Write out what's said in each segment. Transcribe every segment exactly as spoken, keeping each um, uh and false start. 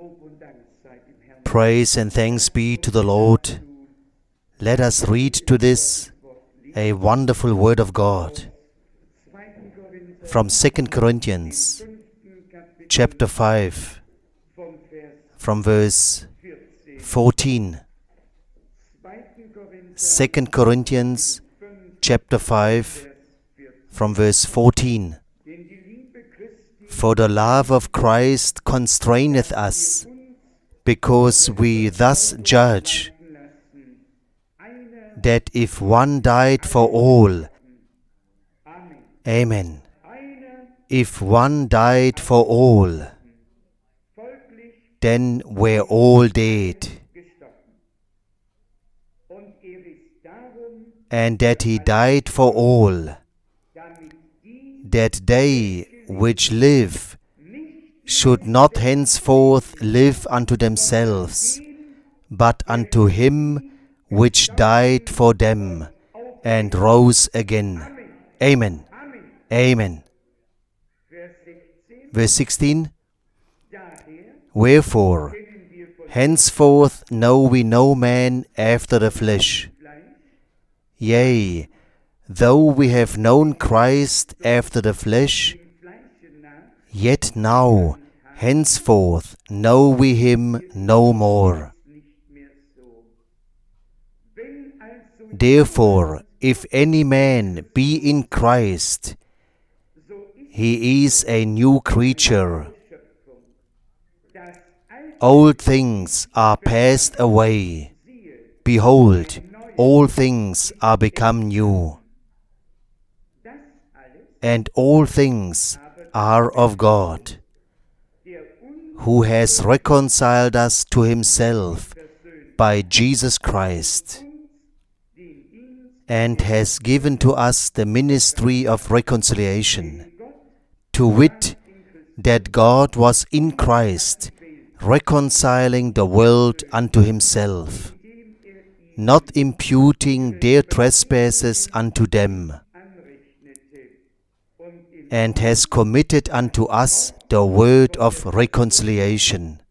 Praise and thanks be to the Lord. Let us read to this a wonderful word of God from Second Corinthians chapter five, from verse fourteen. Second Corinthians chapter five, from verse fourteen. For the love of Christ constraineth us, because we thus judge, that if one died for all, Amen, if one died for all, then we're all dead, and that he died for all, that they which live should not henceforth live unto themselves, but unto him which died for them and rose again. Amen. Amen. Verse sixteen. Wherefore, henceforth know we no man after the flesh. Yea, though we have known Christ after the flesh, yet now, henceforth, know we him no more. Therefore, if any man be in Christ, he is a new creature. Old things are passed away. Behold, all things are become new. And all things are of God, who has reconciled us to himself by Jesus Christ, and has given to us the ministry of reconciliation, to wit, that God was in Christ, reconciling the world unto himself, not imputing their trespasses unto them, and has committed unto us the word of reconciliation.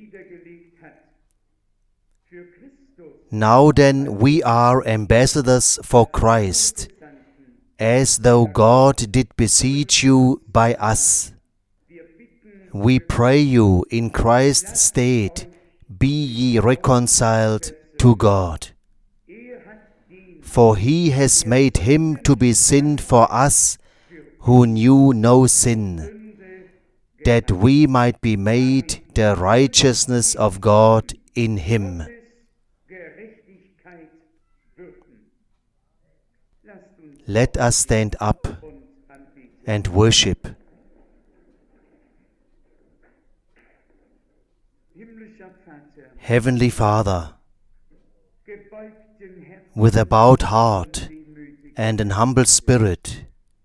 Now then we are ambassadors for Christ, as though God did beseech you by us. We pray you in Christ's stead, be ye reconciled to God. For he has made him to be sin for us, who knew no sin, that we might be made the righteousness of God in him. Let us stand up and worship. Heavenly Father, with a bowed heart and an humble spirit,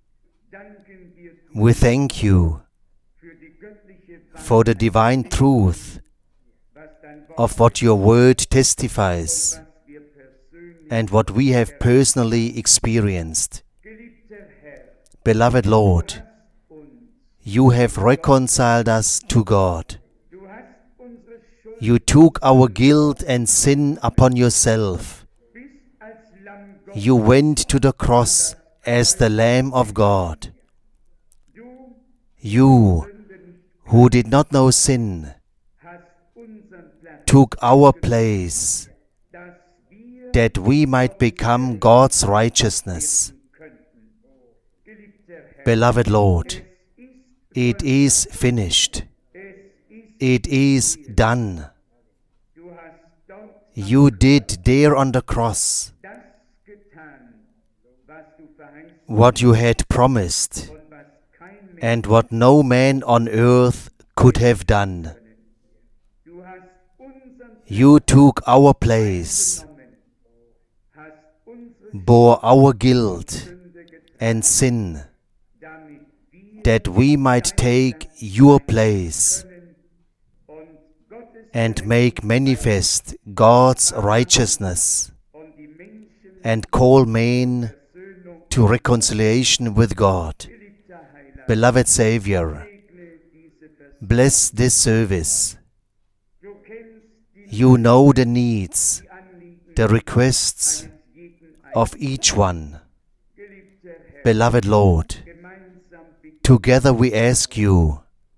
we thank you for the divine truth of what your word testifies and what we have personally experienced. Beloved Lord, you have reconciled us to God. You took our guilt and sin upon yourself. You went to the cross as the Lamb of God. You, who did not know sin, took our place, that we might become God's righteousness. Beloved Lord, it is finished. It is done. You did there on the cross what you had promised, and what no man on earth could have done. You took our place, bore our guilt and sin, that we might take your place and make manifest God's righteousness, and call men to reconciliation with God. Beloved Savior, bless this service. You know the needs, the requests of each one. Beloved Lord, together we ask you,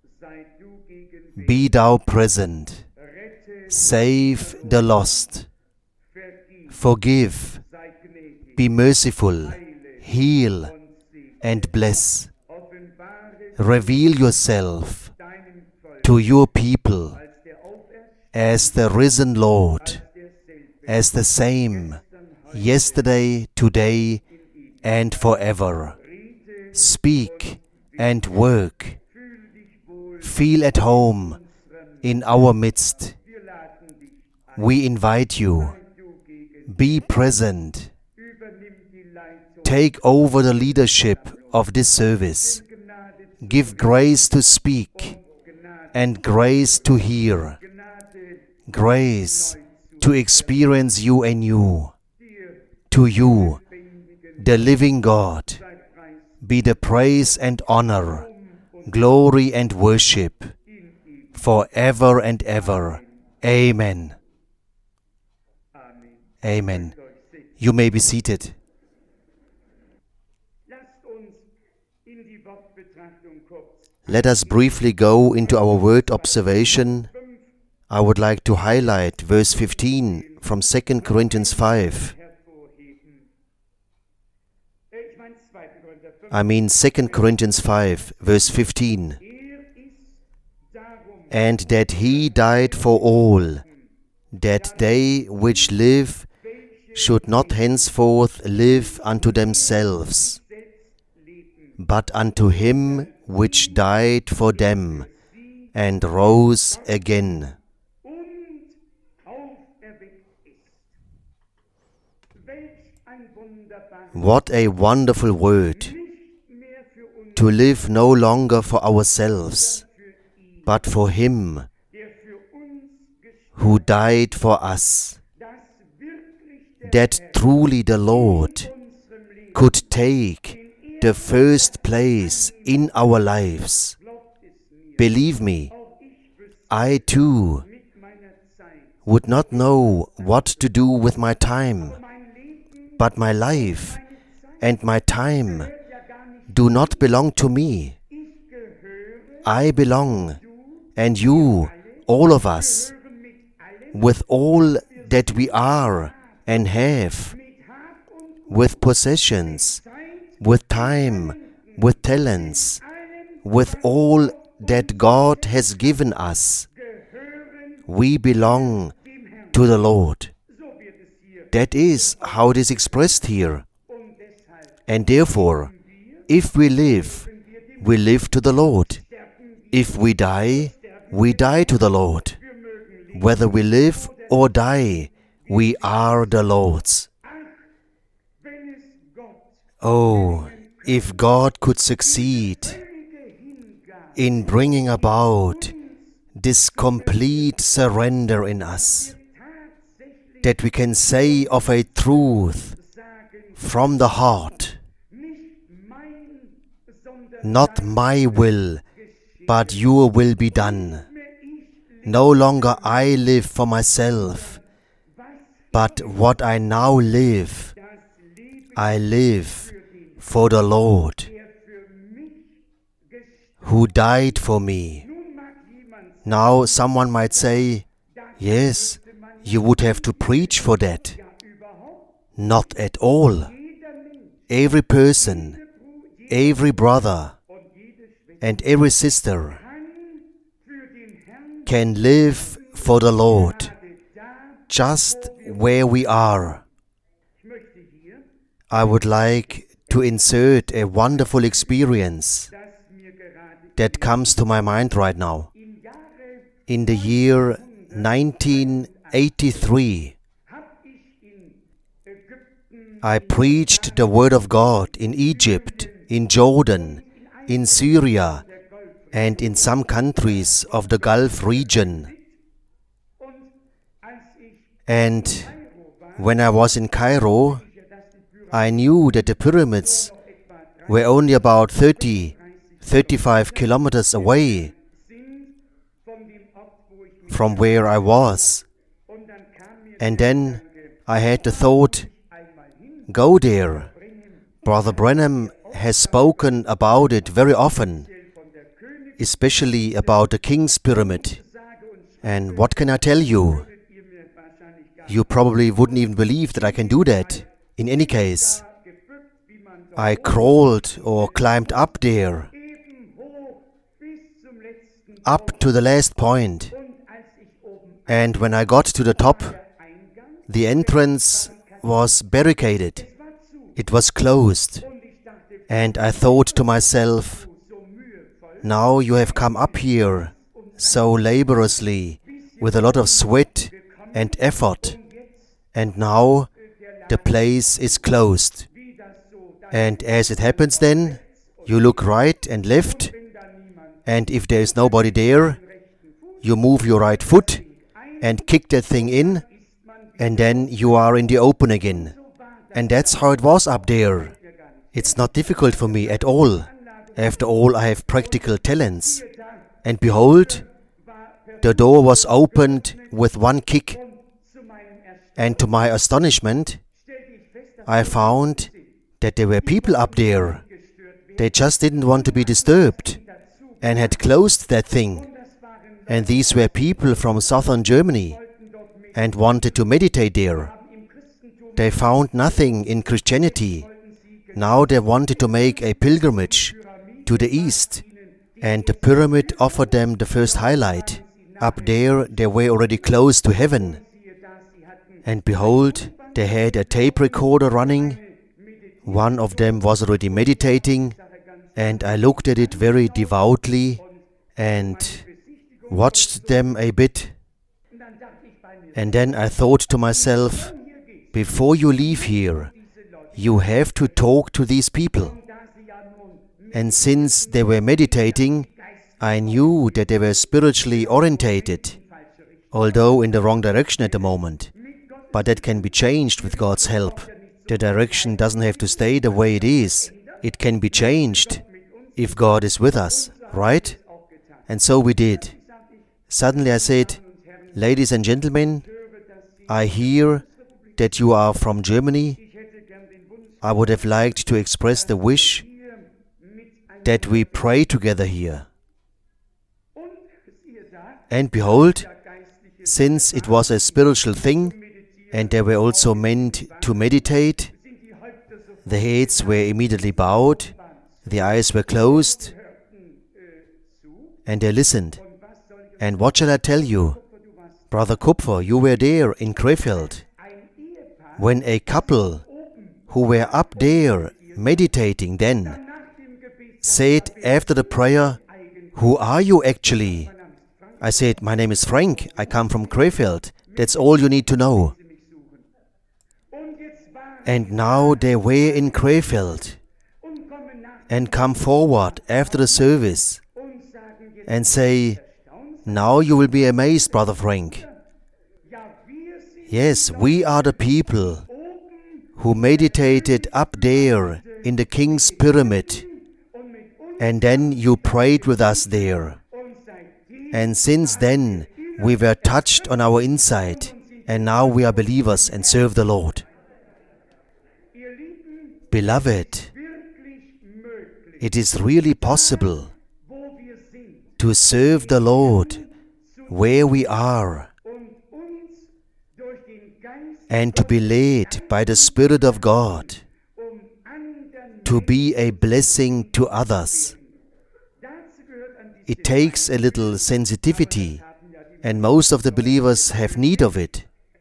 be thou present, save the lost, forgive, be merciful, heal and bless. Reveal yourself to your people as the risen Lord, as the same yesterday, today, and forever. Speak and work. Feel at home in our midst. We invite you. Be present. Take over the leadership of this service. Give grace to speak and grace to hear. Grace to experience you anew. To you, the living God, be the praise and honor, glory and worship, forever and ever. Amen. Amen. You may be seated. Let us briefly go into our word observation. I would like to highlight verse fifteen from Second Corinthians five. I mean Second Corinthians five, verse fifteen. And that he died for all, that they which live should not henceforth live unto themselves, but unto him which died for them and rose again. What a wonderful word! To live no longer for ourselves, but for Him who died for us. That truly the Lord could take the first place in our lives. Believe me, I too would not know what to do with my time, but my life and my time do not belong to me. I belong, and you, all of us, with all that we are and have, with possessions, with time, with talents, with all that God has given us, we belong to the Lord. That is how it is expressed here. And therefore, if we live, we live to the Lord. If we die, we die to the Lord. Whether we live or die, we are the Lord's. Oh, if God could succeed in bringing about this complete surrender in us, that we can say of a truth from the heart, not my will, but your will be done. No longer I live for myself, but what I now live, I live for the Lord, who died for me. Now someone might say, yes, you would have to preach for that. Not at all. Every person, every brother, and every sister can live for the Lord, just where we are. I would like to insert a wonderful experience that comes to my mind right now. In the year nineteen eighty-three, I preached the Word of God in Egypt, in Jordan, in Syria, and in some countries of the Gulf region. And when I was in Cairo, I knew that the pyramids were only about thirty, thirty-five kilometers away from where I was. And then I had the thought, go there. Brother Branham has spoken about it very often, especially about the King's Pyramid. And what can I tell you? You probably wouldn't even believe that I can do that. In any case, I crawled or climbed up there, up to the last point. And when I got to the top, the entrance was barricaded. It was closed. And I thought to myself, now you have come up here so laboriously, with a lot of sweat and effort, and now the place is closed. And as it happens then, you look right and left, and if there is nobody there, you move your right foot and kick that thing in, and then you are in the open again. And that's how it was up there. It's not difficult for me at all. After all, I have practical talents. And behold, the door was opened with one kick. And to my astonishment, I found that there were people up there. They just didn't want to be disturbed and had closed that thing. And these were people from southern Germany and wanted to meditate there. They found nothing in Christianity. Now they wanted to make a pilgrimage to the east, and the pyramid offered them the first highlight. Up there they were already close to heaven. And behold, they had a tape recorder running. One of them was already meditating, and I looked at it very devoutly and watched them a bit. And then I thought to myself, before you leave here, you have to talk to these people. And since they were meditating, I knew that they were spiritually orientated, although in the wrong direction at the moment. But that can be changed with God's help. The direction doesn't have to stay the way it is. It can be changed if God is with us, right? And so we did. Suddenly I said, ladies and gentlemen, I hear that you are from Germany. I would have liked to express the wish that we pray together here. And behold, since it was a spiritual thing, and they were also meant to meditate, the heads were immediately bowed, the eyes were closed, and they listened. And what shall I tell you? Brother Kupfer, you were there in Krefeld, when a couple who were up there meditating then said after the prayer, who are you actually? I said, my name is Frank, I come from Krefeld. That's all you need to know. And now they were in Krefeld and come forward after the service and say, now you will be amazed, Brother Frank. Yes, we are the people who meditated up there in the King's Pyramid, and then you prayed with us there. And since then, we were touched on our inside, and now we are believers and serve the Lord. Beloved, it is really possible to serve the Lord where we are and to be led by the Spirit of God to be a blessing to others. It takes a little sensitivity, and most of the believers have need of it.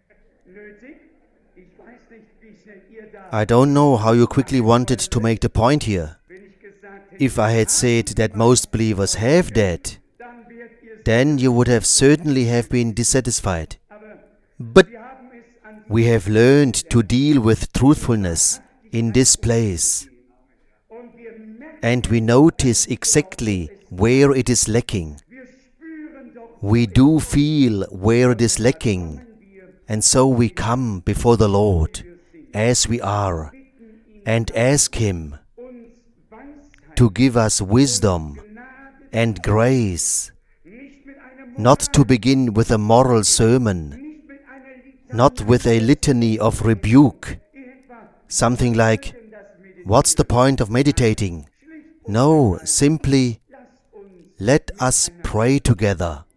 I don't know how you quickly wanted to make the point here. If I had said that most believers have that, then you would have certainly have been dissatisfied. But we have learned to deal with truthfulness in this place, and we notice exactly where it is lacking. We do feel where it is lacking, and so we come before the Lord as we are and ask Him to give us wisdom and grace, not to begin with a moral sermon, not with a litany of rebuke, something like, "What's the point of meditating?" No, simply, let us pray together.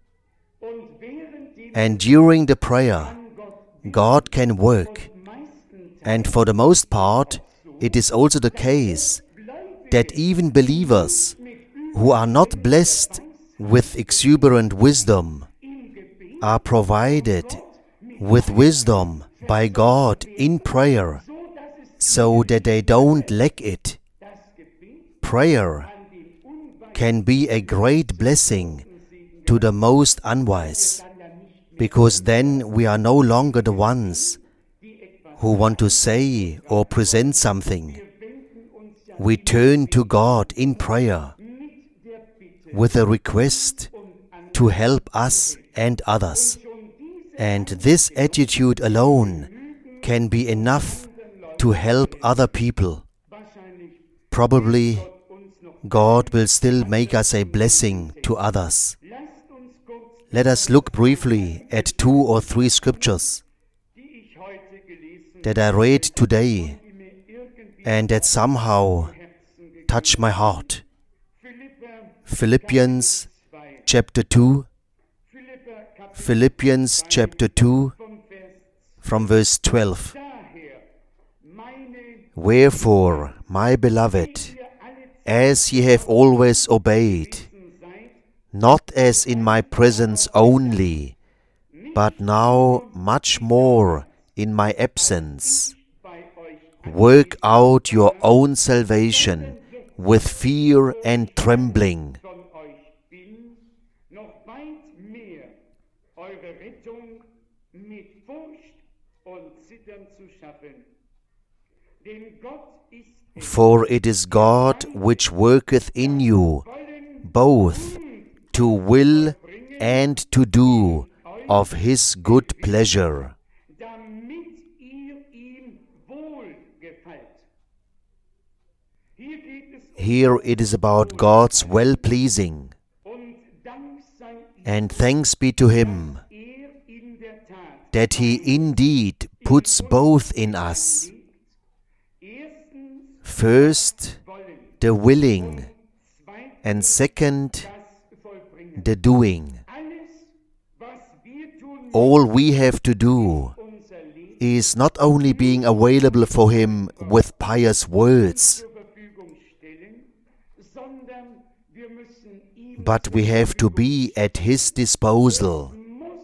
And during the prayer, God can work. And for the most part, it is also the case that even believers who are not blessed with exuberant wisdom are provided with wisdom by God in prayer, so that they don't lack it. Prayer can be a great blessing to the most unwise, because then we are no longer the ones who want to say or present something. We turn to God in prayer with a request to help us and others. And this attitude alone can be enough to help other people. Probably God will still make us a blessing to others. Let us look briefly at two or three scriptures that I read today and that somehow touch my heart. Philippians chapter two, Philippians chapter two, from verse twelve. Wherefore, my beloved, as ye have always obeyed, not as in my presence only, but now much more in my absence, work out your own salvation with fear and trembling. For it is God which worketh in you both to will and to do of His good pleasure. Here it is about God's well-pleasing, and thanks be to Him that He indeed puts both in us. First, the willing, and second, the doing. All we have to do is not only being available for Him with pious words, but we have to be at His disposal.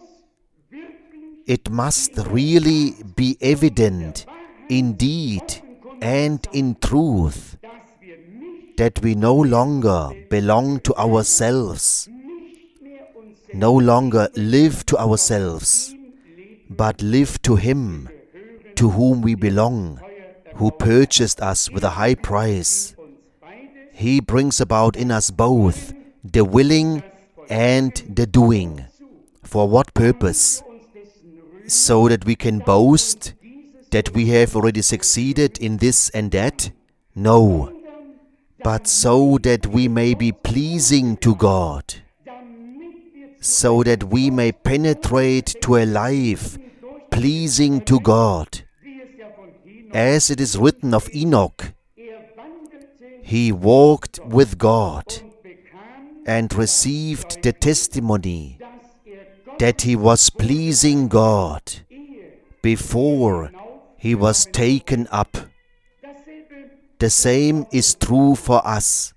It must really be evident in deed and in truth that we no longer belong to ourselves, no longer live to ourselves, but live to Him to whom we belong, who purchased us with a high price. He brings about in us both the willing and the doing. For what purpose? So that we can boast that we have already succeeded in this and that? No, but so that we may be pleasing to God, so that we may penetrate to a life pleasing to God. As it is written of Enoch, he walked with God and received the testimony that he was pleasing God before he was taken up. The same is true for us.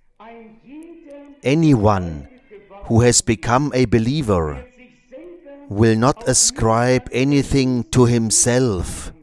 Anyone who has become a believer will not ascribe anything to himself,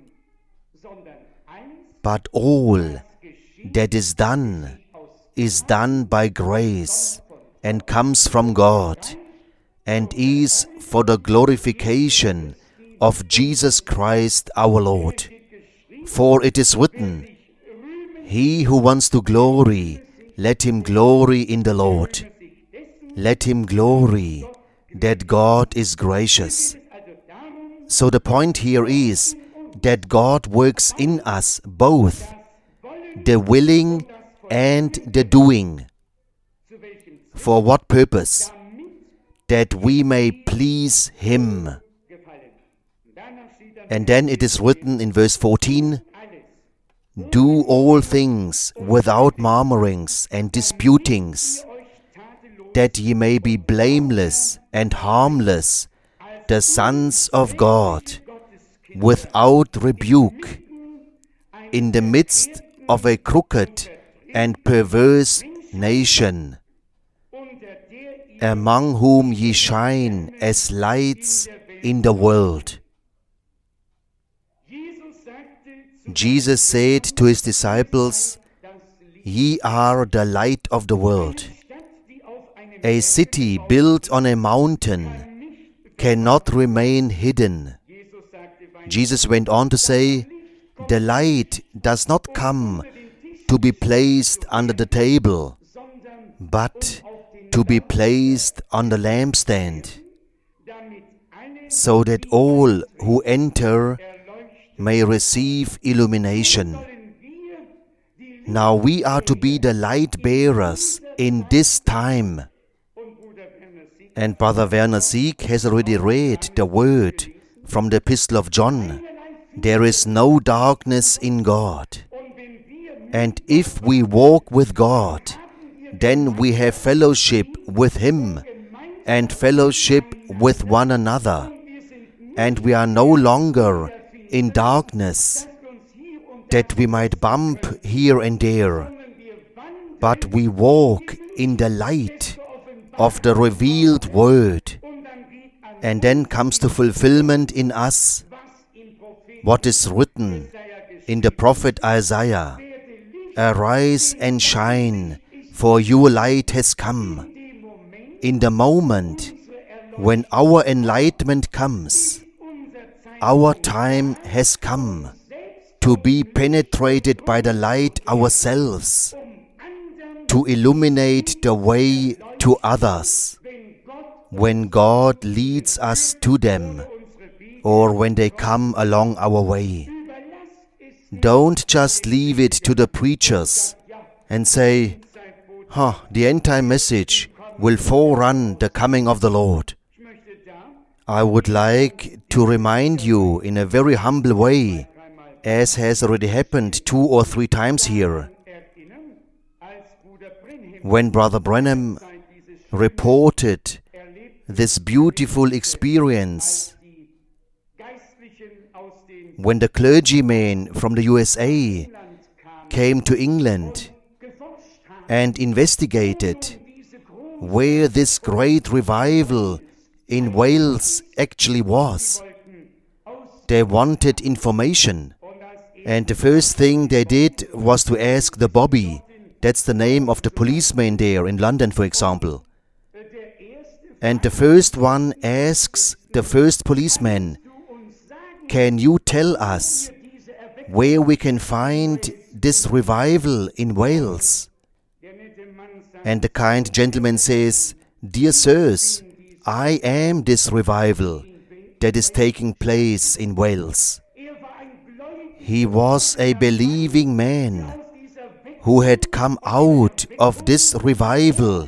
but all that is done is done by grace and comes from God, and is for the glorification of Jesus Christ our Lord. For it is written, "He who wants to glory, let him glory in the Lord." Let him glory that God is gracious. So the point here is that God works in us both the willing and the doing. For what purpose? That we may please Him. And then it is written in verse fourteen, do all things without murmurings and disputings, that ye may be blameless and harmless, the sons of God, without rebuke, in the midst of a crooked and perverse nation, among whom ye shine as lights in the world. Jesus said to his disciples, ye are the light of the world. A city built on a mountain cannot remain hidden. Jesus went on to say, the light does not come to be placed under the table, but to be placed on the lampstand, so that all who enter may receive illumination. Now we are to be the light bearers in this time. And Brother Werner Sieg has already read the word from the Epistle of John. There is no darkness in God. And if we walk with God, then we have fellowship with Him and fellowship with one another. And we are no longer in darkness, that we might bump here and there, but we walk in the light of the revealed Word. And then comes the fulfillment in us, what is written in the prophet Isaiah, arise and shine, for your light has come. In the moment when our enlightenment comes, our time has come to be penetrated by the light ourselves, to illuminate the way to others, when God leads us to them, or when they come along our way. Don't just leave it to the preachers and say, huh, the end-time message will forerun the coming of the Lord. I would like to remind you in a very humble way, as has already happened two or three times here, when Brother Branham reported this beautiful experience, when the clergymen from the U S A came to England and investigated where this great revival in Wales actually was. They wanted information, and the first thing they did was to ask the Bobby. That's the name of the policeman there in London, for example. And the first one asks the first policeman, can you tell us where we can find this revival in Wales? And the kind gentleman says, dear sirs, I am this revival that is taking place in Wales. He was a believing man who had come out of this revival.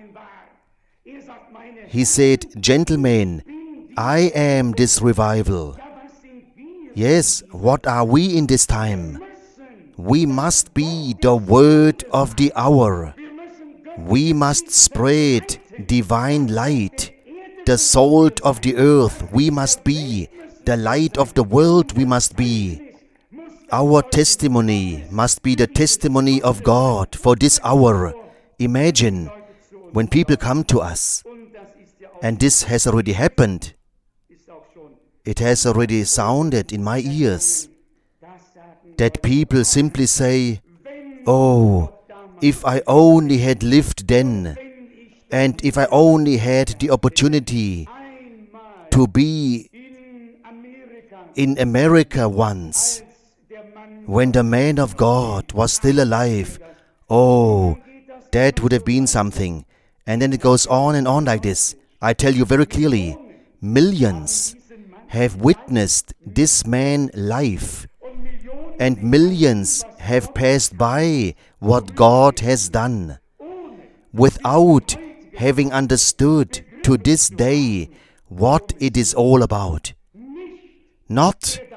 He said, gentlemen, I am this revival. Yes, what are we in this time? We must be the word of the hour. We must spread divine light. The salt of the earth we must be. The light of the world we must be. Our testimony must be the testimony of God for this hour. Imagine when people come to us, and this has already happened. It has already sounded in my ears that people simply say, oh, if I only had lived then, and if I only had the opportunity to be in America once, when the man of God was still alive, oh, that would have been something. And then it goes on and on like this. I tell you very clearly, millions have witnessed this man's life, and millions have passed by what God has done, without having understood to this day what it is all about. Not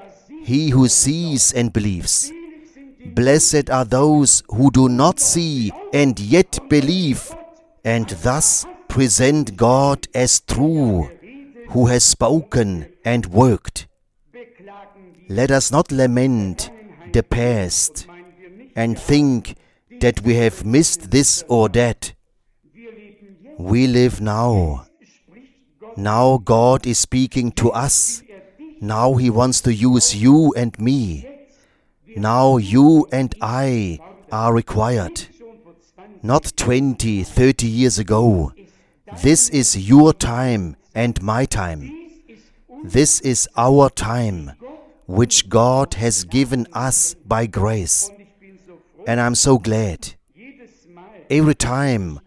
he who sees and believes. Blessed are those who do not see and yet believe, and thus present God as true, who has spoken and worked. Let us not lament the past and think that we have missed this or that. We live now. Now God is speaking to us. Now He wants to use you and me. Now you and I are required. Not twenty, thirty years ago. This is your time and my time. This is our time, which God has given us by grace. And I'm so glad. Every time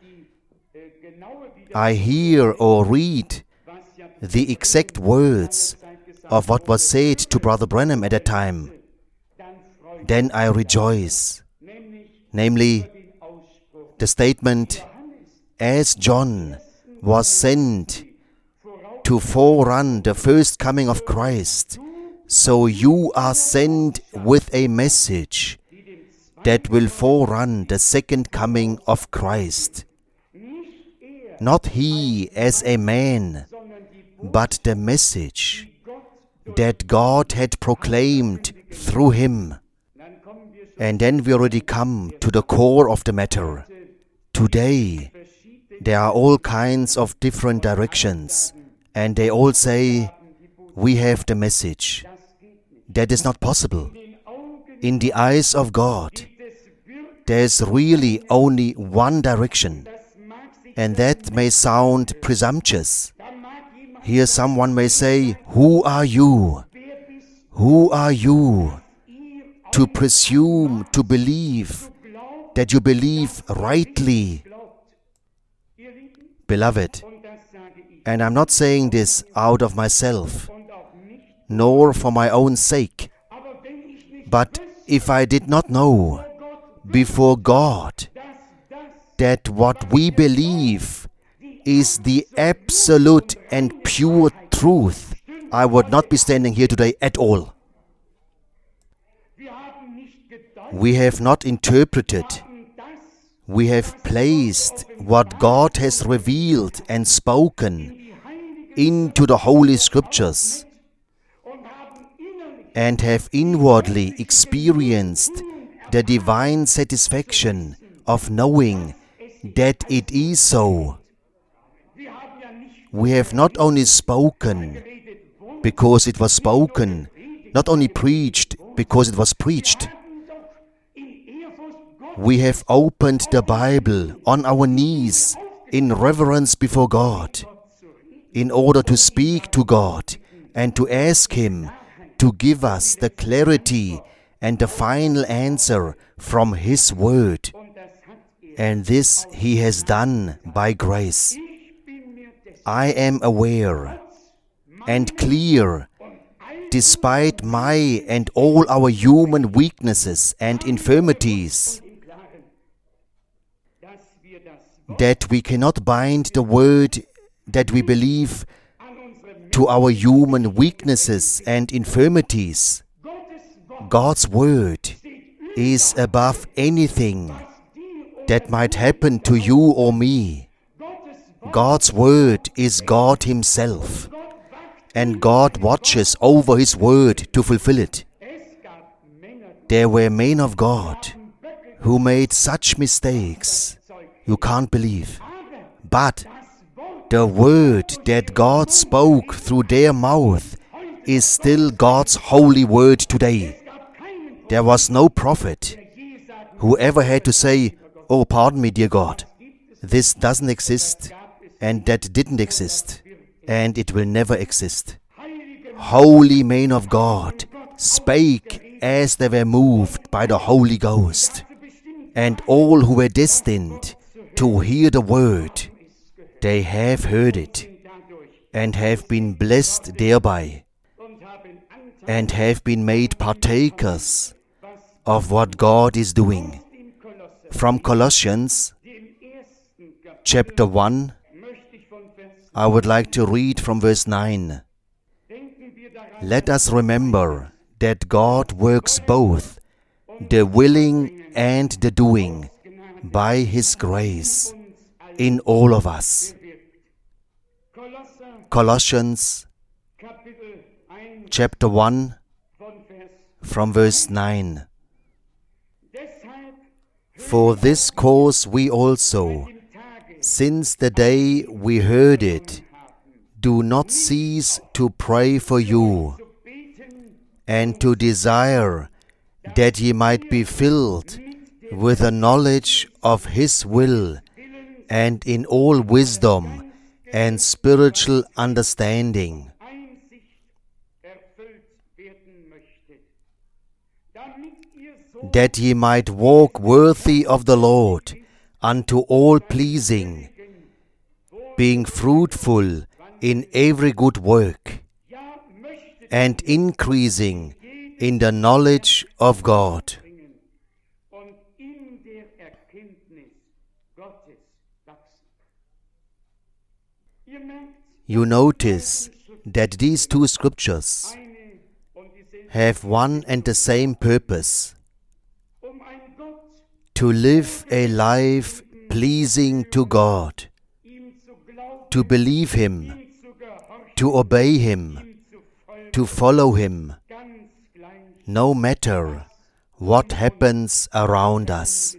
I hear or read the exact words of what was said to Brother Branham at that time, then I rejoice. Namely, the statement, as John was sent to forerun the first coming of Christ, so you are sent with a message that will forerun the second coming of Christ. Not he as a man, but the message that God had proclaimed through him. And then we already come to the core of the matter. Today, there are all kinds of different directions, and they all say, we have the message. That is not possible. In the eyes of God, there is really only one direction, and that may sound presumptuous. Here someone may say, who are you? Who are you to presume to believe that you believe rightly? Beloved, and I'm not saying this out of myself, nor for my own sake, but if I did not know before God that what we believe is the absolute and pure truth, I would not be standing here today at all. We have not interpreted. We have placed what God has revealed and spoken into the Holy Scriptures and have inwardly experienced the divine satisfaction of knowing that it is so. We have not only spoken because it was spoken, not only preached because it was preached. We have opened the Bible on our knees in reverence before God, in order to speak to God and to ask Him to give us the clarity and the final answer from His Word. And this He has done by grace. I am aware and clear, despite my and all our human weaknesses and infirmities, that we cannot bind the Word that we believe to our human weaknesses and infirmities. God's Word is above anything that might happen to you or me. God's Word is God Himself, and God watches over His Word to fulfill it. There were men of God who made such mistakes you can't believe. But the Word that God spoke through their mouth is still God's holy Word today. There was no prophet who ever had to say, oh, pardon me, dear God, this doesn't exist, and that didn't exist, and it will never exist. Holy men of God spake as they were moved by the Holy Ghost, and all who were destined to hear the Word, they have heard it, and have been blessed thereby, and have been made partakers of what God is doing. From Colossians chapter one, I would like to read from verse nine. Let us remember that God works both, the willing and the doing, by His grace, in all of us. Colossians chapter one, from verse nine. For this cause we also, since the day we heard it, do not cease to pray for you, and to desire that ye might be filled with the knowledge of His will, and in all wisdom and spiritual understanding, that ye might walk worthy of the Lord, unto all pleasing, being fruitful in every good work, and increasing in the knowledge of God. You notice that these two scriptures have one and the same purpose: to live a life pleasing to God, to believe Him, to obey Him, to follow Him, no matter what happens around us.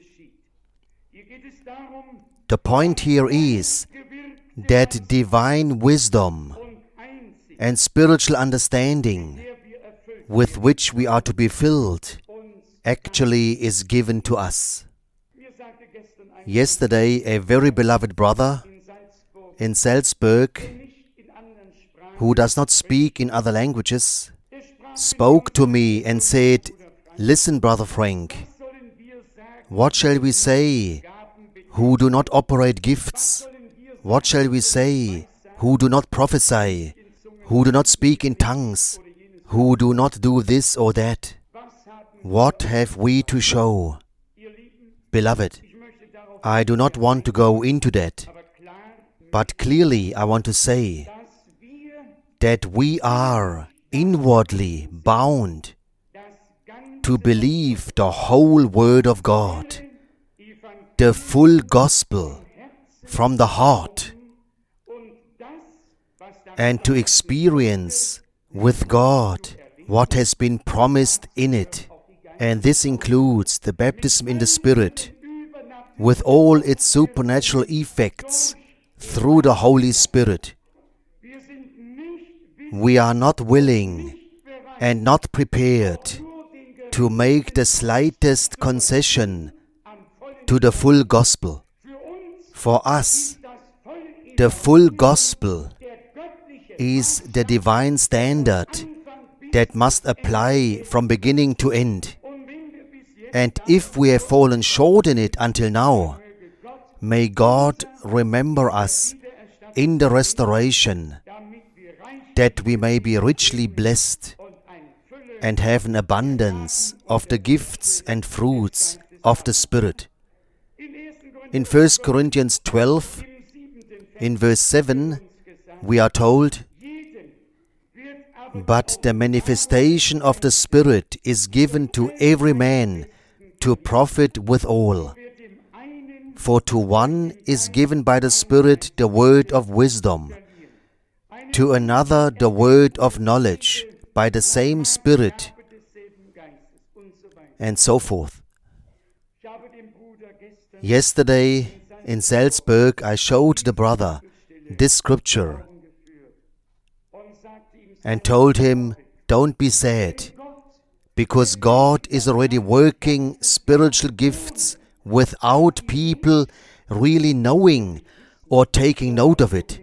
The point here is that divine wisdom and spiritual understanding with which we are to be filled actually is given to us. Yesterday, a very beloved brother in Salzburg, who does not speak in other languages, spoke to me and said, "Listen, Brother Frank, what shall we say who do not operate gifts? What shall we say who do not prophesy, who do not speak in tongues, who do not do this or that? What have we to show?" Beloved, I do not want to go into that, but clearly I want to say that we are inwardly bound to believe the whole Word of God, the full gospel from the heart, and to experience with God what has been promised in it. And this includes the baptism in the Spirit, with all its supernatural effects through the Holy Spirit. We are not willing and not prepared to make the slightest concession to the full gospel. For us, the full gospel is the divine standard that must apply from beginning to end. And if we have fallen short in it until now, may God remember us in the restoration, that we may be richly blessed and have an abundance of the gifts and fruits of the Spirit. In First Corinthians twelve, in verse seven, we are told, "But the manifestation of the Spirit is given to every man to profit withal. For to one is given by the Spirit the word of wisdom, to another the word of knowledge by the same Spirit," and so forth. Yesterday in Salzburg I showed the brother this scripture and told him, "Don't be sad, because God is already working spiritual gifts without people really knowing or taking note of it,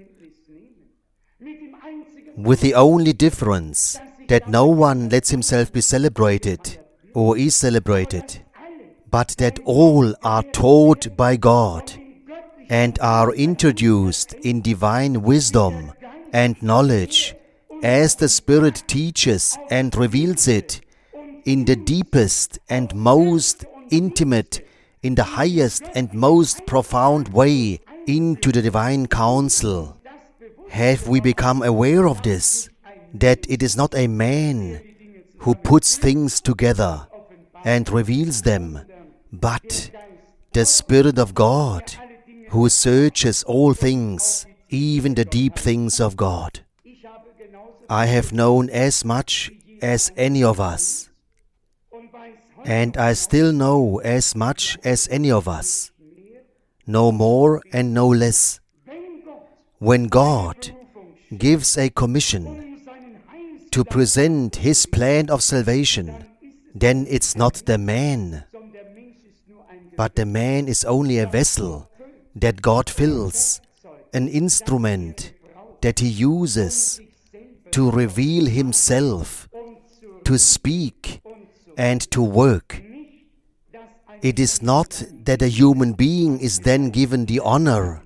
with the only difference that no one lets himself be celebrated or is celebrated, but that all are taught by God and are introduced in divine wisdom and knowledge as the Spirit teaches and reveals it in the deepest and most intimate, in the highest and most profound way into the divine counsel. Have we become aware of this, that it is not a man who puts things together and reveals them, but the Spirit of God, who searches all things, even the deep things of God. I have known as much as any of us, and I still know as much as any of us, no more and no less. When God gives a commission to present His plan of salvation, then it's not the man, but the man is only a vessel that God fills, an instrument that He uses to reveal Himself, to speak and to work. It is not that a human being is then given the honor.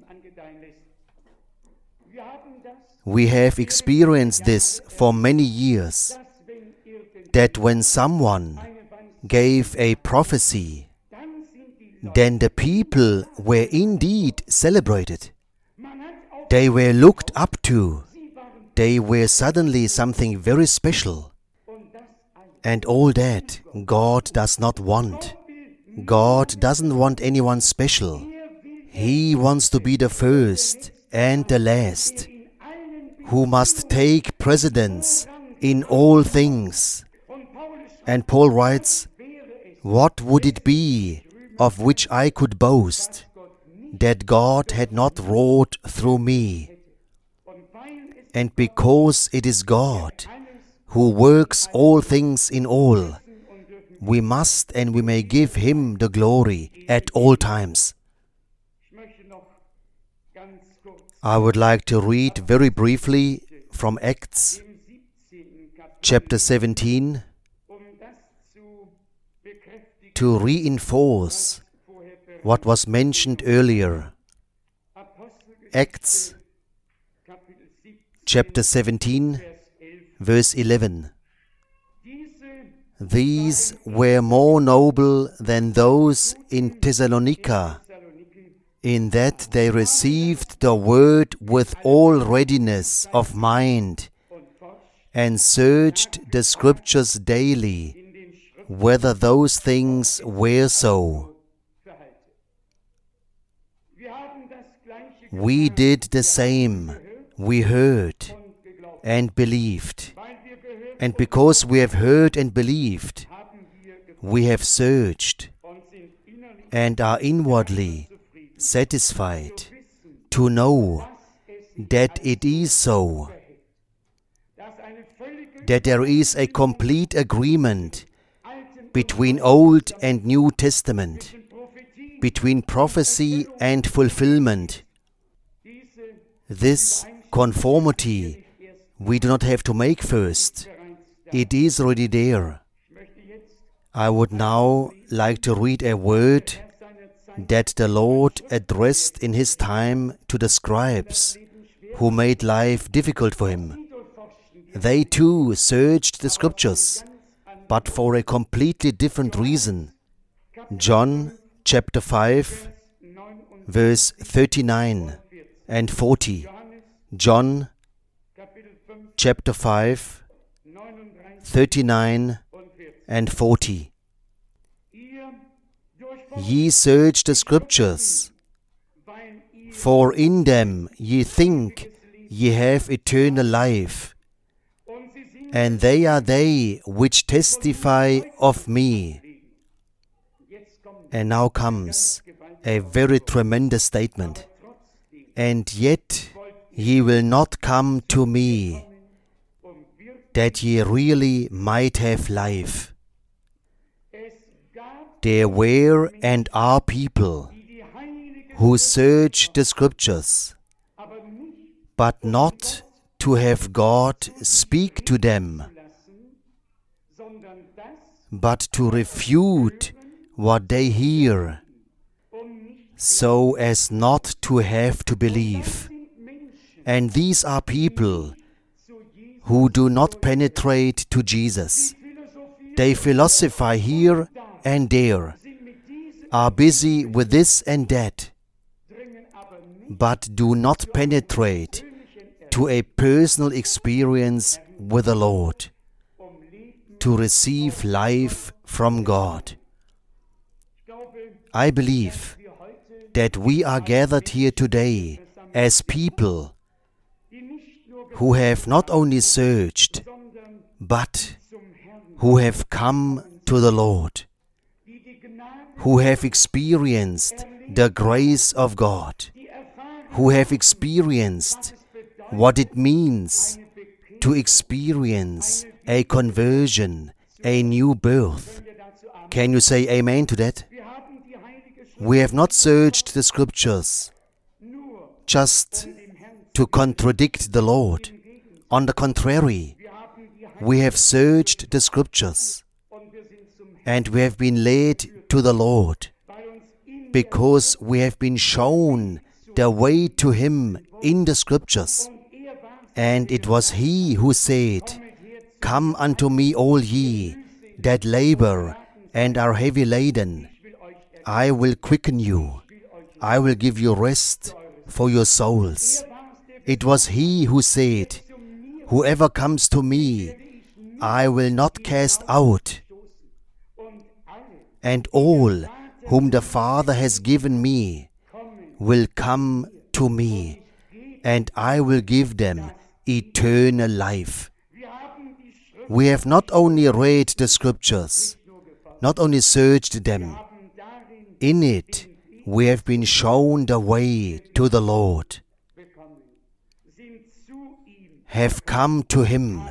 We have experienced this for many years, that when someone gave a prophecy, then the people were indeed celebrated. They were looked up to. They were suddenly something very special. And all that God does not want. God doesn't want anyone special. He wants to be the first and the last, who must take precedence in all things. And Paul writes, "What would it be of which I could boast, that God had not wrought through me? And because it is God who works all things in all, we must and we may give Him the glory at all times." I would like to read very briefly from Acts chapter seventeen to reinforce what was mentioned earlier. Acts chapter seventeen, verse eleven. These were more noble than those in Thessalonica, in that they received the word with all readiness of mind, and searched the Scriptures daily, whether those things were so. We did the same. We heard and believed. And because we have heard and believed, we have searched and are inwardly satisfied to know that it is so, that there is a complete agreement between Old and New Testament, between prophecy and fulfillment. This conformity we do not have to make first. It is already there. I would now like to read a word that the Lord addressed in His time to the scribes who made life difficult for Him. They too searched the Scriptures, but for a completely different reason. John chapter five, verse thirty-nine and forty. John chapter five, thirty-nine and forty. Ye search the Scriptures, for in them ye think ye have eternal life, and they are they which testify of me. And now comes a very tremendous statement. And yet ye will not come to me, that ye really might have life. There were and are people who search the Scriptures, but not to have God speak to them, but to refute what they hear, so as not to have to believe. And these are people who do not penetrate to Jesus. They philosophize here and there, are busy with this and that, but do not penetrate to a personal experience with the Lord, to receive life from God. I believe that we are gathered here today as people who have not only searched, but who have come to the Lord, who have experienced the grace of God, who have experienced what it means to experience a conversion, a new birth. Can you say amen to that? We have not searched the Scriptures just to contradict the Lord. On the contrary, we have searched the Scriptures and we have been led to the Lord because we have been shown the way to Him in the Scriptures. And it was He who said, "Come unto me, all ye that labor and are heavy laden. I will quicken you. I will give you rest for your souls." It was He who said, "Whoever comes to me, I will not cast out. And all whom the Father has given me will come to me, and I will give them eternal life." We have not only read the Scriptures, not only searched them. In it, we have been shown the way to the Lord, have come to Him,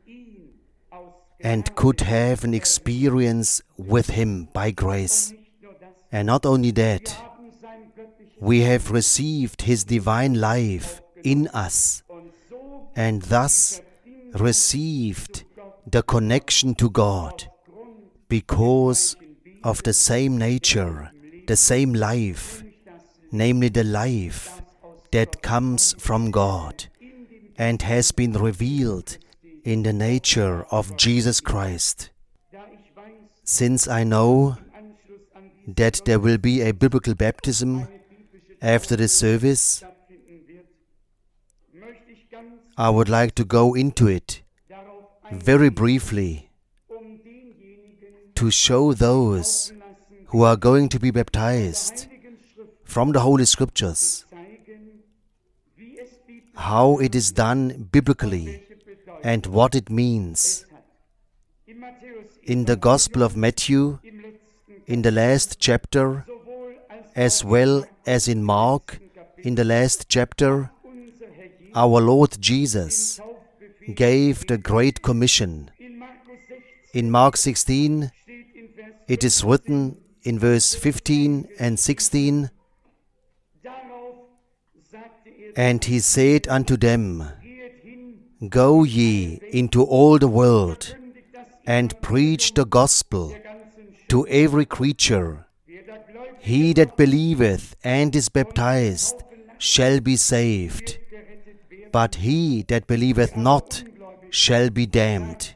and could have an experience with Him by grace. And not only that, we have received His divine life in us, and thus received the connection to God because of the same nature, the same life, namely the life that comes from God and has been revealed in the nature of Jesus Christ. Since I know that there will be a biblical baptism after the service, I would like to go into it very briefly to show those who are going to be baptized from the Holy Scriptures how it is done biblically and what it means. In the Gospel of Matthew, in the last chapter, as well as in Mark, in the last chapter, our Lord Jesus gave the Great Commission. In Mark sixteen, it is written in verse fifteen and sixteen, "And He said unto them, Go ye into all the world, and preach the gospel to every creature. He that believeth and is baptized shall be saved, but he that believeth not shall be damned."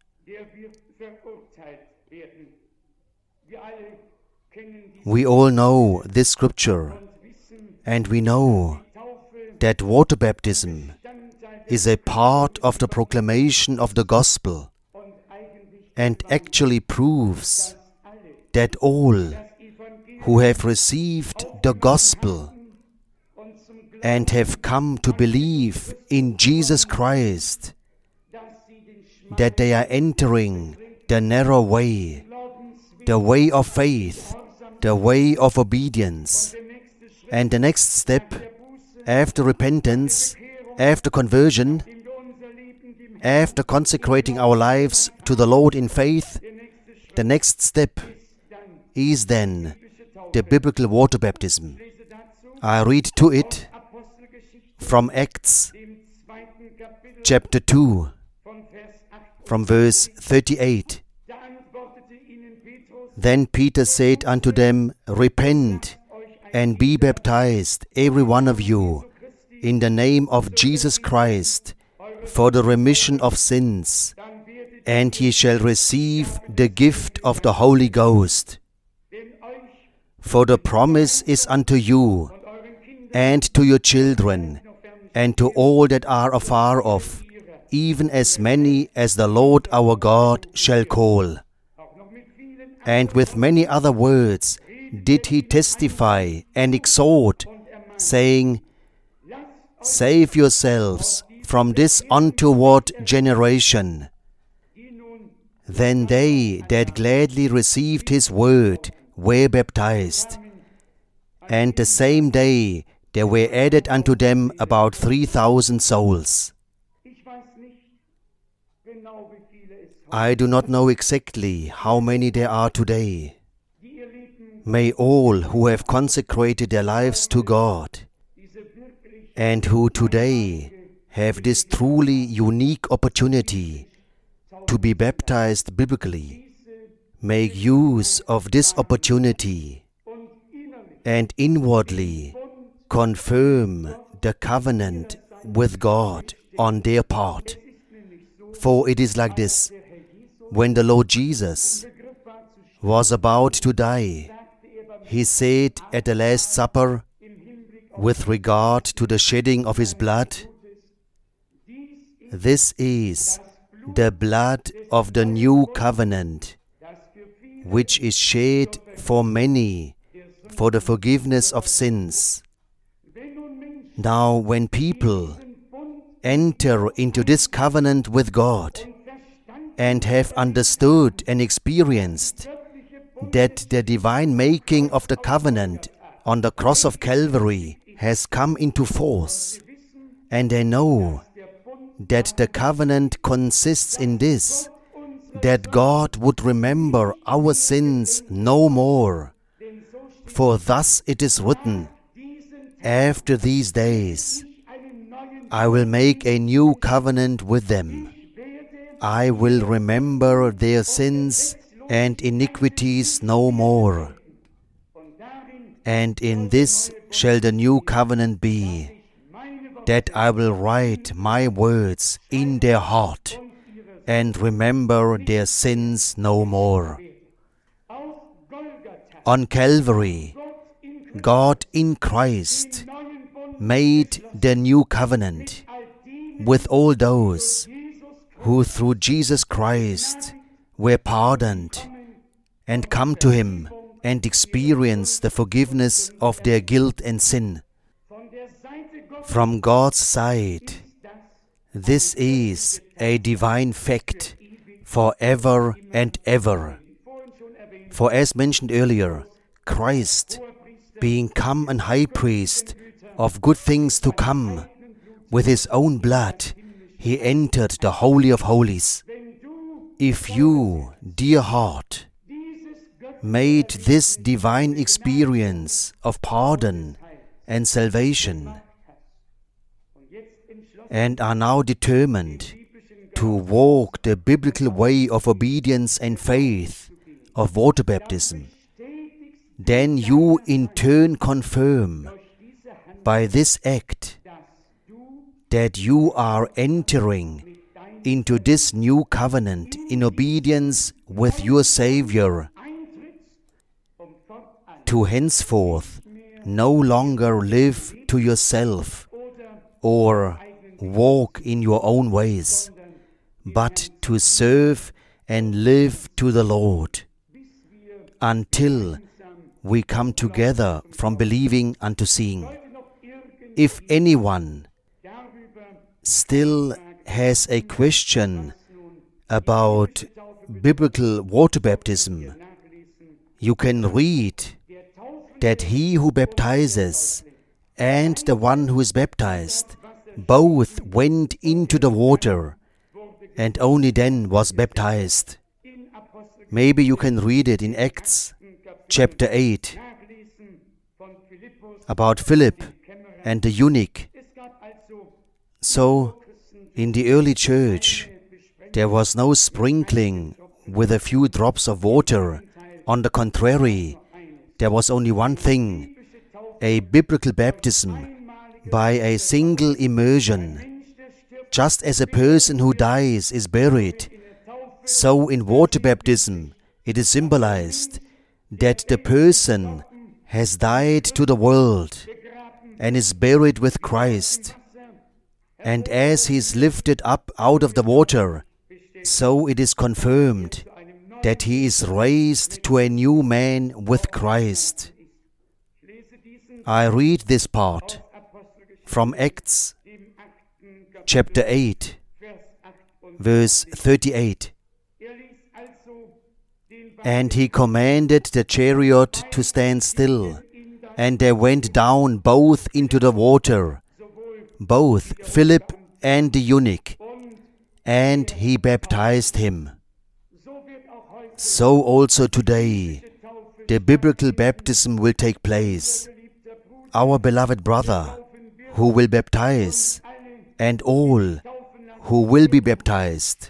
We all know this scripture, and we know that water baptism is a part of the proclamation of the gospel and actually proves that all who have received the gospel and have come to believe in Jesus Christ, that they are entering the narrow way, the way of faith, the way of obedience. And the next step, after repentance, after conversion, after consecrating our lives to the Lord in faith, the next step is then the biblical water baptism. I read to it from Acts chapter two, from verse thirty-eight. "Then Peter said unto them, Repent, and be baptized, every one of you, in the name of Jesus Christ, for the remission of sins, and ye shall receive the gift of the Holy Ghost. For the promise is unto you, and to your children, and to all that are afar off, even as many as the Lord our God shall call. And with many other words did he testify and exhort, saying, Save yourselves from this untoward generation. Then they that gladly received his word were baptized. And the same day there were added unto them about three thousand souls. I do not know exactly how many there are today. May all who have consecrated their lives to God and who today have this truly unique opportunity to be baptized biblically make use of this opportunity and inwardly confirm the covenant with God on their part. For it is like this: when the Lord Jesus was about to die, he said at the Last Supper, with regard to the shedding of his blood, "This is the blood of the new covenant, which is shed for many for the forgiveness of sins." Now, when people enter into this covenant with God and have understood and experienced that the divine making of the covenant on the cross of Calvary has come into force, and they know that the covenant consists in this, that God would remember our sins no more. For thus it is written, "After these days I will make a new covenant with them. I will remember their sins and iniquities no more. And in this shall the new covenant be, that I will write my words in their heart and remember their sins no more." On Calvary, God in Christ made the new covenant with all those who through Jesus Christ were pardoned and come to Him and experience the forgiveness of their guilt and sin. From God's side, this is a divine fact forever and ever. For as mentioned earlier, Christ, being come an high priest of good things to come, with His own blood, He entered the Holy of Holies. If you, dear heart, made this divine experience of pardon and salvation, and are now determined to walk the biblical way of obedience and faith of water baptism, then you in turn confirm by this act that you are entering into this new covenant in obedience with your Savior, to henceforth no longer live to yourself or walk in your own ways, but to serve and live to the Lord, until we come together from believing unto seeing. If anyone still has a question about biblical water baptism, you can read that he who baptizes and the one who is baptized both went into the water and only then was baptized. Maybe you can read it in Acts chapter eight about Philip and the eunuch. So, in the early church, there was no sprinkling with a few drops of water. On the contrary, there was only one thing, a biblical baptism by a single immersion. Just as a person who dies is buried, so in water baptism it is symbolized that the person has died to the world and is buried with Christ. And as he is lifted up out of the water, so it is confirmed that he is raised to a new man with Christ. I read this part from Acts chapter eight, verse thirty-eight. And he commanded the chariot to stand still, and they went down both into the water, both Philip and the eunuch, and he baptized him. So also today, the biblical baptism will take place. Our beloved brother, who will baptize, and all who will be baptized,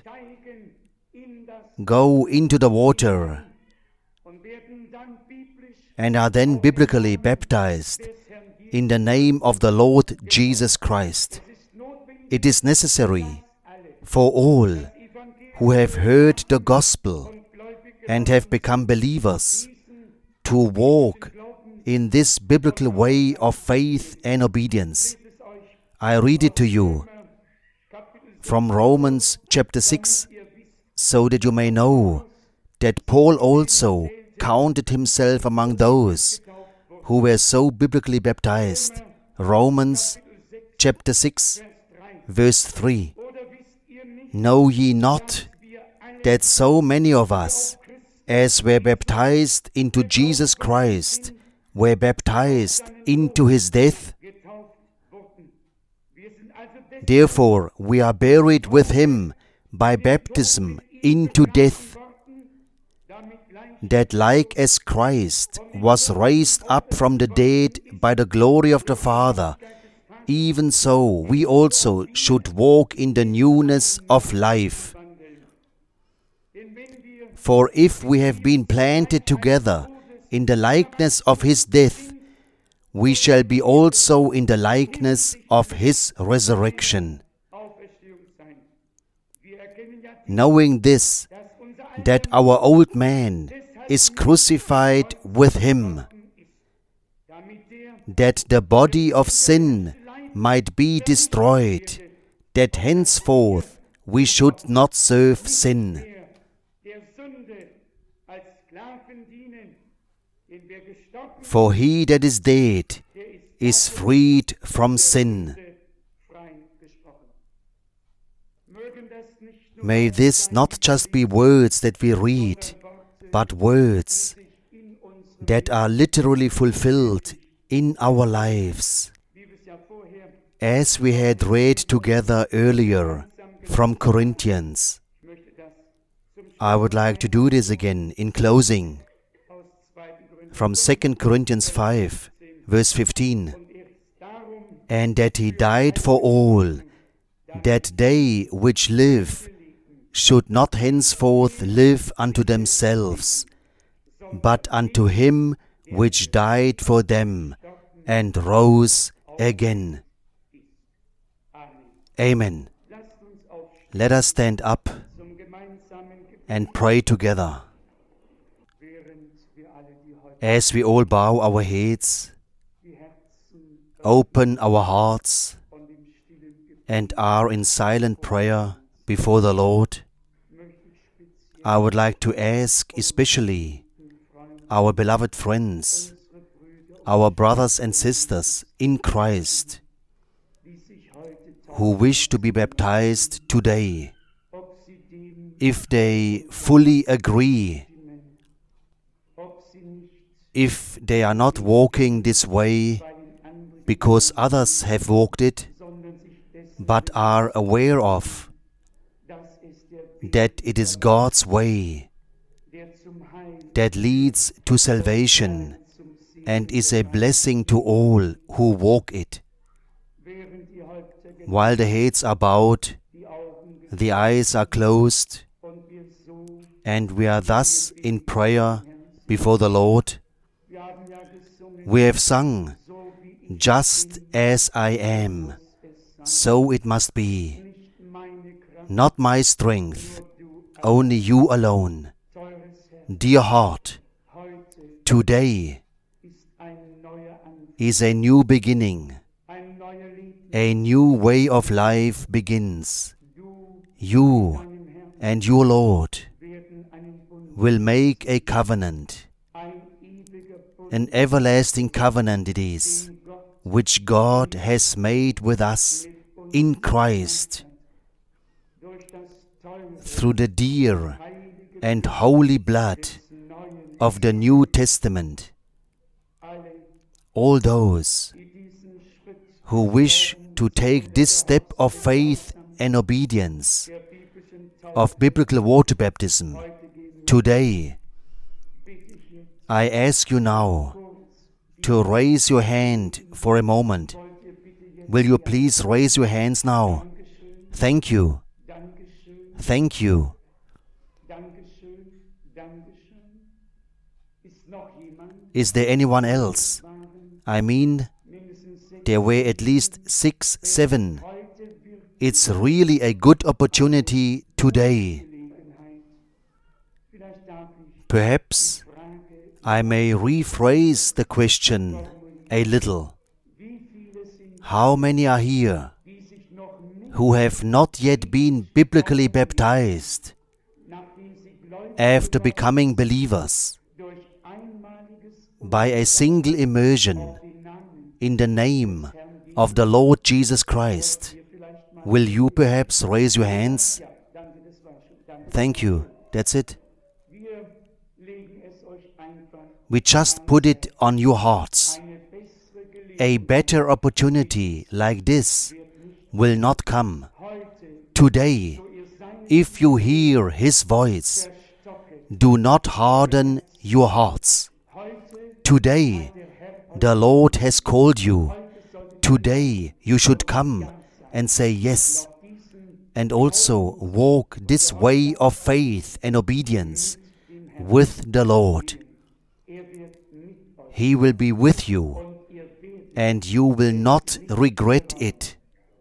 go into the water and are then biblically baptized in the name of the Lord Jesus Christ. It is necessary for all who have heard the gospel and have become believers to walk in this biblical way of faith and obedience. I read it to you from Romans chapter six, so that you may know that Paul also counted himself among those who were so biblically baptized. Romans chapter six, verse three. Know ye not that so many of us, as were baptized into Jesus Christ, were baptized into his death? Therefore we are buried with him by baptism into death, that like as Christ was raised up from the dead by the glory of the Father, even so we also should walk in the newness of life. For if we have been planted together in the likeness of his death, we shall be also in the likeness of his resurrection. Knowing this, that our old man is crucified with him, that the body of sin might be destroyed, that henceforth we should not serve sin. For he that is dead is freed from sin. May this not just be words that we read, but words that are literally fulfilled in our lives. As we had read together earlier from Corinthians, I would like to do this again in closing. From Second Corinthians five, verse fifteen. And that he died for all, that they which live should not henceforth live unto themselves, but unto him which died for them and rose again. Amen. Let us stand up and pray together. As we all bow our heads, open our hearts, and are in silent prayer before the Lord, I would like to ask especially our beloved friends, our brothers and sisters in Christ, who wish to be baptized today, if they fully agree, if they are not walking this way because others have walked it, but are aware of that it is God's way that leads to salvation and is a blessing to all who walk it. While the heads are bowed, the eyes are closed, and we are thus in prayer before the Lord, we have sung, "Just as I am, so it must be. Not my strength, only you alone. Dear heart, today is a new beginning, a new way of life begins. You and your Lord will make a covenant, an everlasting covenant it is, which God has made with us in Christ through the dear and holy blood of the New Testament. All those who wish to take this step of faith and obedience, of biblical water baptism, today, I ask you now to raise your hand for a moment. Will you please raise your hands now? Thank you. Thank you. Is there anyone else? I mean, there were at least six, seven. It's really a good opportunity today. Perhaps I may rephrase the question a little. How many are here who have not yet been biblically baptized after becoming believers by a single immersion in the name of the Lord Jesus Christ? Will you perhaps raise your hands? Thank you. That's it. We just put it on your hearts. A better opportunity like this will not come. Today, if you hear His voice, do not harden your hearts. Today, the Lord has called you. Today, you should come and say yes, and also walk this way of faith and obedience with the Lord. He will be with you, and you will not regret it.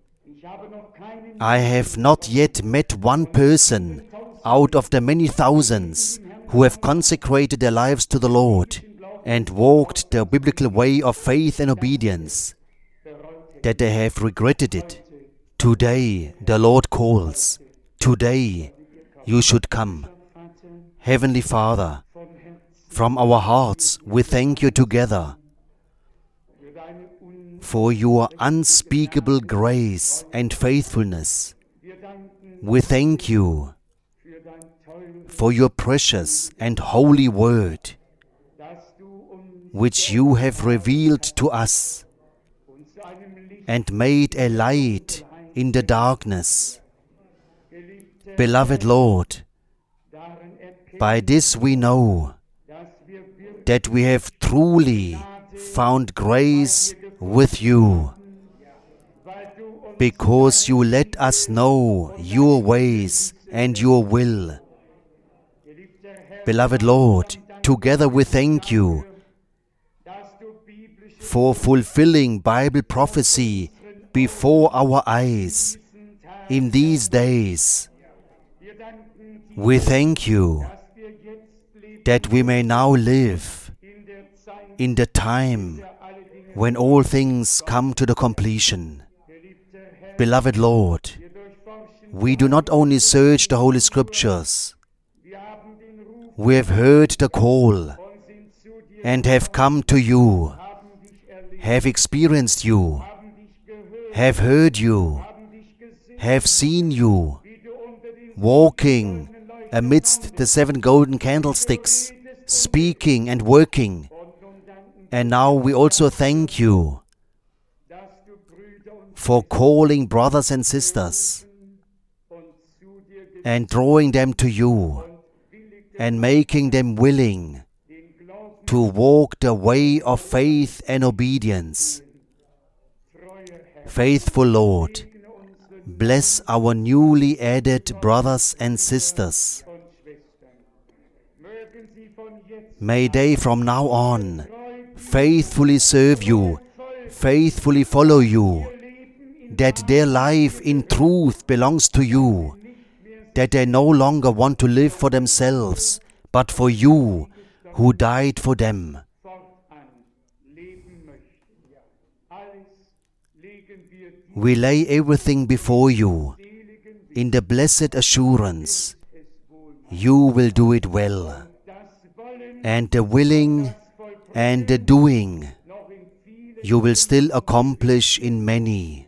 I have not yet met one person out of the many thousands who have consecrated their lives to the Lord and walked the biblical way of faith and obedience, that they have regretted it. Today the Lord calls. Today you should come. Heavenly Father, from our hearts we thank you together for your unspeakable grace and faithfulness. We thank you for your precious and holy word, which you have revealed to us and made a light in the darkness. Beloved Lord, by this we know that we have truly found grace with you, because you let us know your ways and your will. Beloved Lord, together we thank you for fulfilling Bible prophecy before our eyes in these days. We thank you that we may now live in the time when all things come to the completion. Beloved Lord, we do not only search the Holy Scriptures, we have heard the call and have come to you, have experienced you, have heard you, have seen you, walking amidst the seven golden candlesticks, speaking and working. And now we also thank you for calling brothers and sisters and drawing them to you and making them willing to walk the way of faith and obedience. Faithful Lord, bless our newly added brothers and sisters. May they from now on faithfully serve you, faithfully follow you, that their life in truth belongs to you, that they no longer want to live for themselves, but for you who died for them. We lay everything before you in the blessed assurance you will do it well, and the willing and the doing you will still accomplish in many,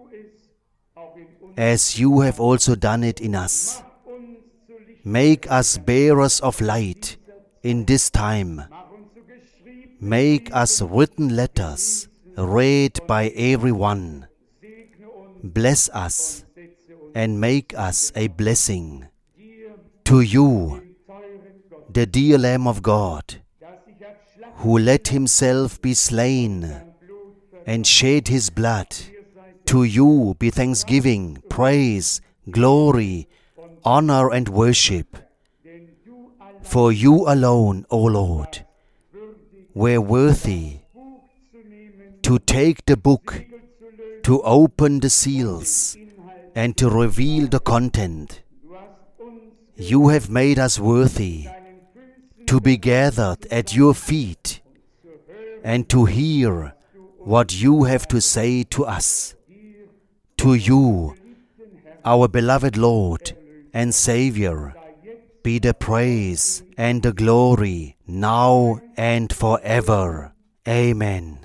as you have also done it in us. Make us bearers of light in this time. Make us written letters read by everyone. Bless us and make us a blessing. To you, the dear Lamb of God, who let himself be slain and shed his blood, to you be thanksgiving, praise, glory, honor and worship. For you alone, O Lord, were worthy to take the book, to open the seals, and to reveal the content. You have made us worthy to be gathered at your feet and to hear what you have to say to us. To you, our beloved Lord and Savior, be the praise and the glory now and forever. Amen.